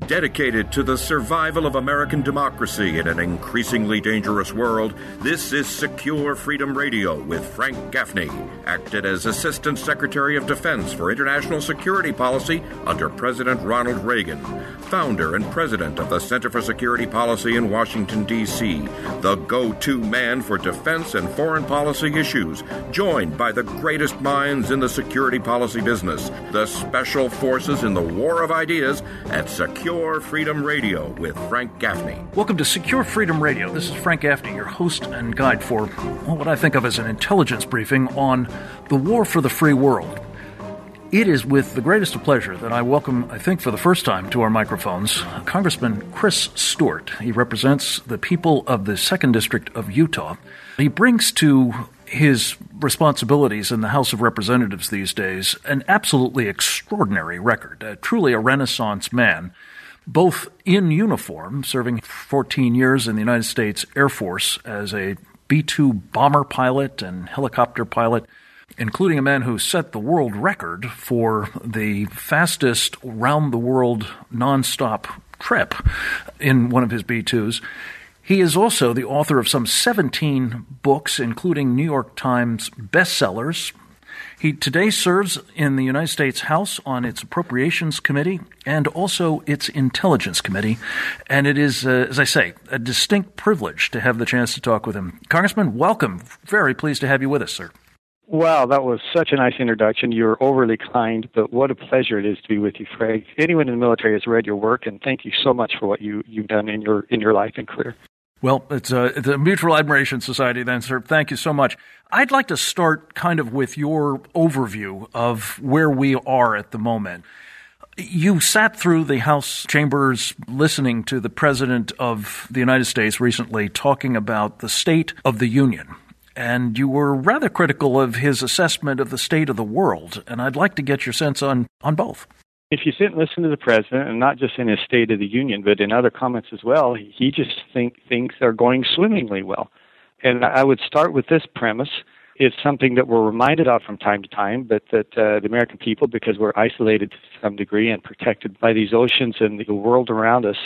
Dedicated to the survival of American democracy in an increasingly dangerous world, this is Secure Freedom Radio with Frank Gaffney, acted as Assistant Secretary of Defense for International Security Policy under President Ronald Reagan, founder and president of the Center for Security Policy in Washington, D.C., the go-to man for defense and foreign policy issues, joined by the greatest minds in the security policy business, the special forces in the war of ideas at Secure Freedom Radio with Frank Gaffney. Welcome to Secure Freedom Radio. This is Frank Gaffney, your host and guide for what I think of as an intelligence briefing on the war for the free world. It is with the greatest of pleasure that I welcome, I think for the first time, to our microphones, Congressman Chris Stewart. He represents the people of the 2nd District of Utah. He brings to his responsibilities in the House of Representatives these days an absolutely extraordinary record, truly a Renaissance man, both in uniform, serving 14 years in the United States Air Force as a B-2 bomber pilot and helicopter pilot, including a man who set the world record for the fastest round-the-world nonstop trip in one of his B-2s. He is also the author of some 17 books, including New York Times bestsellers. He today serves in the United States House on its Appropriations Committee and also its Intelligence Committee. And it is, as I say, a distinct privilege to have the chance to talk with him. Congressman, welcome. Very pleased to have you with us, sir. Wow, that was such a nice introduction. You're overly kind, but what a pleasure it is to be with you, Frank. Anyone in the military has read your work, and thank you so much for what you've done in your life and career. Well, it's a Mutual Admiration Society then, sir. Thank you so much. I'd like to start kind of with your overview of where we are at the moment. You sat through the House chambers listening to the President of the United States recently talking about the state of the Union, and you were rather critical of his assessment of the state of the world, and I'd like to get your sense on both. If you sit and listen to the President, and not just in his State of the Union, but in other comments as well, he just thinks things are going swimmingly well. And I would start with this premise. It's something that we're reminded of from time to time, but that the American people, because we're isolated to some degree and protected by these oceans and the world around us,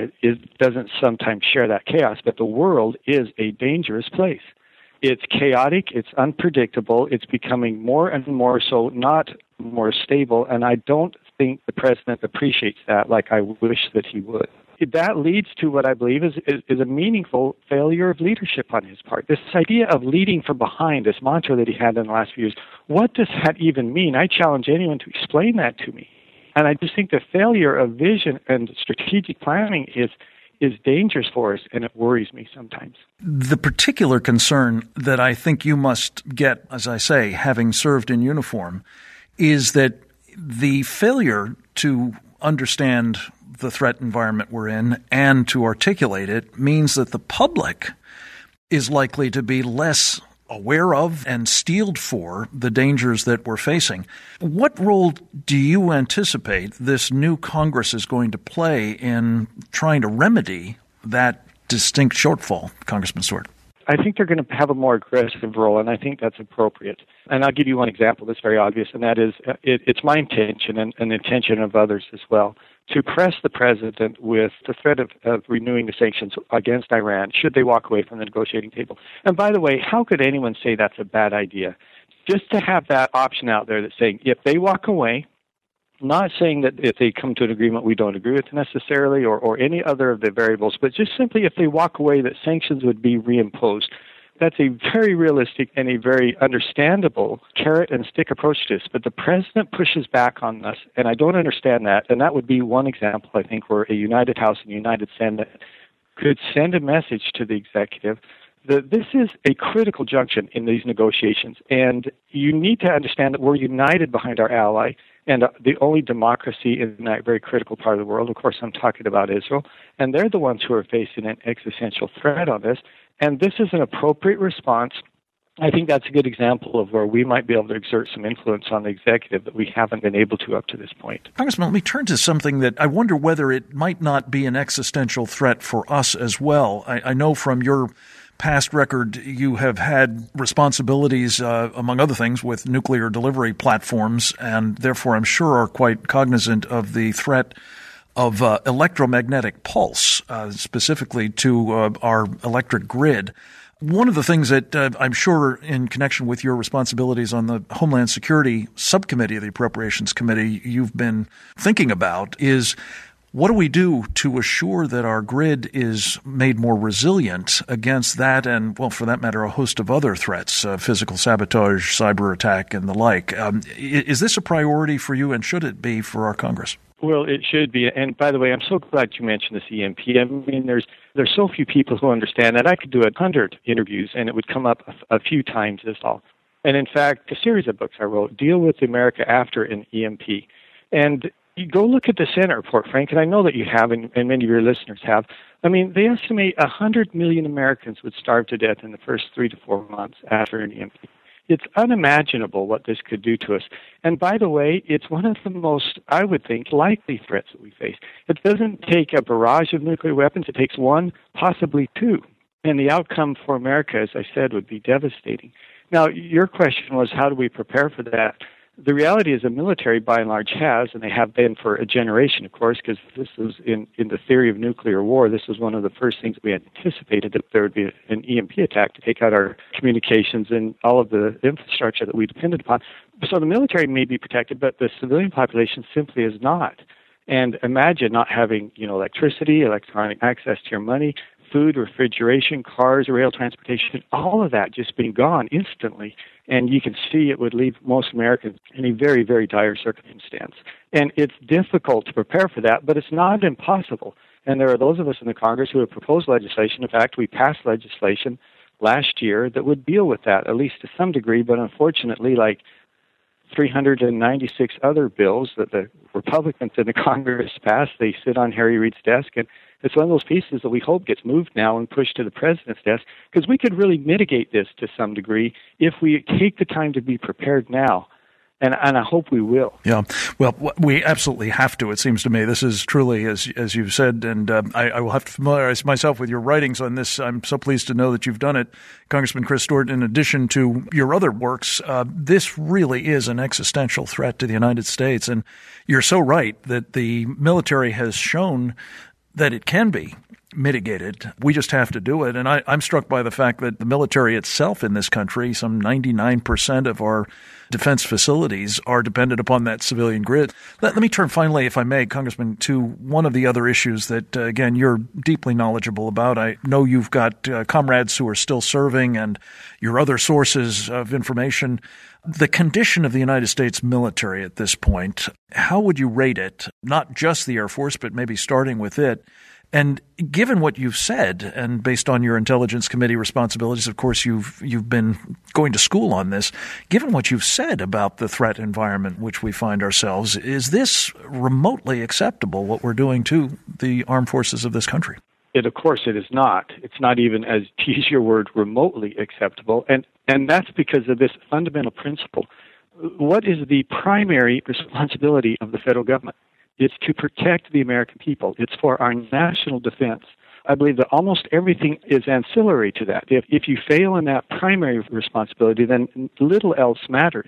it doesn't sometimes share that chaos, but the world is a dangerous place. It's chaotic, it's unpredictable, it's becoming more and more so, not more stable, and I don't think the President appreciates that like I wish that he would. That leads to what I believe is a meaningful failure of leadership on his part. This idea of leading from behind, this mantra that he had in the last few years, what does that even mean? I challenge anyone to explain that to me. And I just think the failure of vision and strategic planning is dangerous for us, and it worries me sometimes. The particular concern that I think you must get, as I say, having served in uniform, is that the failure to understand the threat environment we're in and to articulate it means that the public is likely to be less aware of and steeled for the dangers that we're facing. What role do you anticipate this new Congress is going to play in trying to remedy that distinct shortfall, Congressman Stewart? I think they're going to have a more aggressive role, and I think that's appropriate. And I'll give you one example that's very obvious, and that is it's my intention and the intention of others as well to press the President with the threat of renewing the sanctions against Iran should they walk away from the negotiating table. And by the way, how could anyone say that's a bad idea? Just to have that option out there that's saying if they walk away, not saying that if they come to an agreement we don't agree with necessarily or any other of the variables, but just simply if they walk away that sanctions would be reimposed. That's a very realistic and a very understandable carrot and stick approach to this. But the President pushes back on us, and I don't understand that. And that would be one example, I think, where a united House and united Senate could send a message to the executive that this is a critical junction in these negotiations. And you need to understand that we're united behind our ally and the only democracy in that very critical part of the world. Of course, I'm talking about Israel. And they're the ones who are facing an existential threat on this. And this is an appropriate response. I think that's a good example of where we might be able to exert some influence on the executive that we haven't been able to up to this point. Congressman, let me turn to something that I wonder whether it might not be an existential threat for us as well. I know from your past record, you have had responsibilities, among other things, with nuclear delivery platforms, and therefore I'm sure are quite cognizant of the threat of electromagnetic pulse, specifically to our electric grid. One of the things that I'm sure in connection with your responsibilities on the Homeland Security Subcommittee of the Appropriations Committee you've been thinking about is, what do we do to assure that our grid is made more resilient against that and, well, for that matter, a host of other threats, physical sabotage, cyber attack, and the like? Is this a priority for you, and should it be for our Congress? Well, it should be. And by the way, I'm so glad you mentioned this EMP. I mean, there's so few people who understand that. I could do 100 interviews, and it would come up a few times as all. And in fact, a series of books I wrote deal with America after an EMP. And you go look at the Senate report, Frank, and I know that you have, and many of your listeners have. I mean, they estimate 100 million Americans would starve to death in the first 3 to 4 months after an EMP. It's unimaginable what this could do to us. And by the way, it's one of the most, I would think, likely threats that we face. It doesn't take a barrage of nuclear weapons. It takes one, possibly two. And the outcome for America, as I said, would be devastating. Now, your question was, how do we prepare for that? The reality is the military, by and large, has, and they have been for a generation, of course, because this was in the theory of nuclear war. This was one of the first things we anticipated, that there would be an EMP attack to take out our communications and all of the infrastructure that we depended upon. So the military may be protected, but the civilian population simply is not. And imagine not having, electricity, electronic access to your money, food, refrigeration, cars, rail transportation, all of that just being gone instantly. And you can see it would leave most Americans in a very, very dire circumstance. And it's difficult to prepare for that, but it's not impossible. And there are those of us in the Congress who have proposed legislation. In fact, we passed legislation last year that would deal with that, at least to some degree, but unfortunately, like 396 other bills that the Republicans in the Congress passed, they sit on Harry Reid's desk, and it's one of those pieces that we hope gets moved now and pushed to the president's desk, because we could really mitigate this to some degree if we take the time to be prepared now. And I hope we will. Yeah, well, we absolutely have to. It seems to me this is truly, as you've said, and I will have to familiarize myself with your writings on this. I'm so pleased to know that you've done it, Congressman Chris Stewart. In addition to your other works, this really is an existential threat to the United States, and you're so right that the military has shown that it can be mitigated. We just have to do it. And I'm struck by the fact that the military itself in this country, some 99% of our defense facilities are dependent upon that civilian grid. Let me turn finally, if I may, Congressman, to one of the other issues that, again, you're deeply knowledgeable about. I know you've got comrades who are still serving and your other sources of information. The condition of the United States military at this point, how would you rate it? Not just the Air Force, but maybe starting with it. And given what you've said, and based on your Intelligence Committee responsibilities, of course, you've been going to school on this. Given what you've said about the threat environment in which we find ourselves, is this remotely acceptable, what we're doing to the armed forces of this country? Of course, it is not. It's not even, as to use your word, remotely acceptable. And that's because of this fundamental principle. What is the primary responsibility of the federal government? It's to protect the American people. It's for our national defense. I believe that almost everything is ancillary to that. If you fail in that primary responsibility, then little else matters.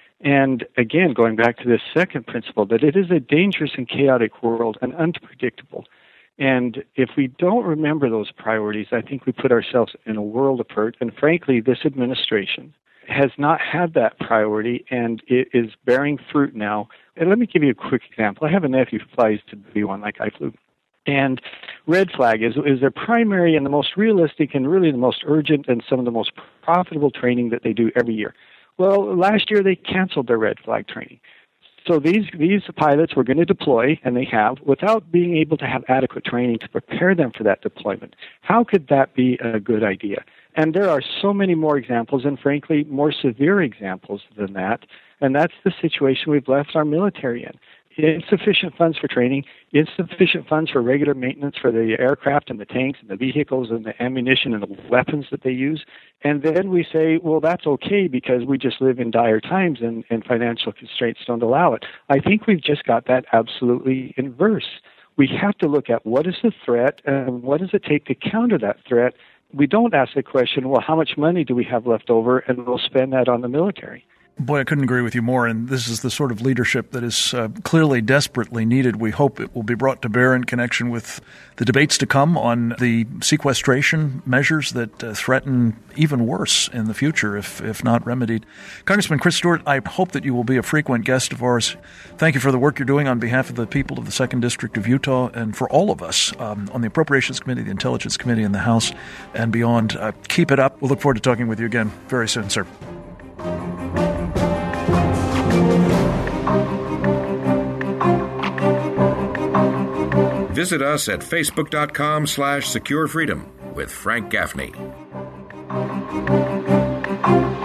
And again, going back to this second principle, that it is a dangerous and chaotic world and unpredictable. And if we don't remember those priorities, I think we put ourselves in a world of hurt. And frankly, this administration has not had that priority, and it is bearing fruit now. And let me give you a quick example. I have a nephew who flies to B-1 like I flew. And Red Flag is their primary and the most realistic and really the most urgent and some of the most profitable training that they do every year. Well, last year they canceled their Red Flag training. So these pilots were going to deploy, and they have, without being able to have adequate training to prepare them for that deployment. How could that be a good idea? And there are so many more examples, and frankly, more severe examples than that. And that's the situation we've left our military in. Insufficient funds for training, insufficient funds for regular maintenance for the aircraft and the tanks and the vehicles and the ammunition and the weapons that they use. And then we say, well, that's okay because we just live in dire times and financial constraints don't allow it. I think we've just got that absolutely inverse. We have to look at what is the threat and what does it take to counter that threat. We don't ask the question, well, how much money do we have left over, and we'll spend that on the military. Boy, I couldn't agree with you more, and this is the sort of leadership that is clearly desperately needed. We hope it will be brought to bear in connection with the debates to come on the sequestration measures that threaten even worse in the future if not remedied. Congressman Chris Stewart, I hope that you will be a frequent guest of ours. Thank you for the work you're doing on behalf of the people of the 2nd District of Utah and for all of us on the Appropriations Committee, the Intelligence Committee, and the House and beyond. Keep it up. We'll look forward to talking with you again very soon, sir. Visit us at facebook.com/securefreedom with Frank Gaffney.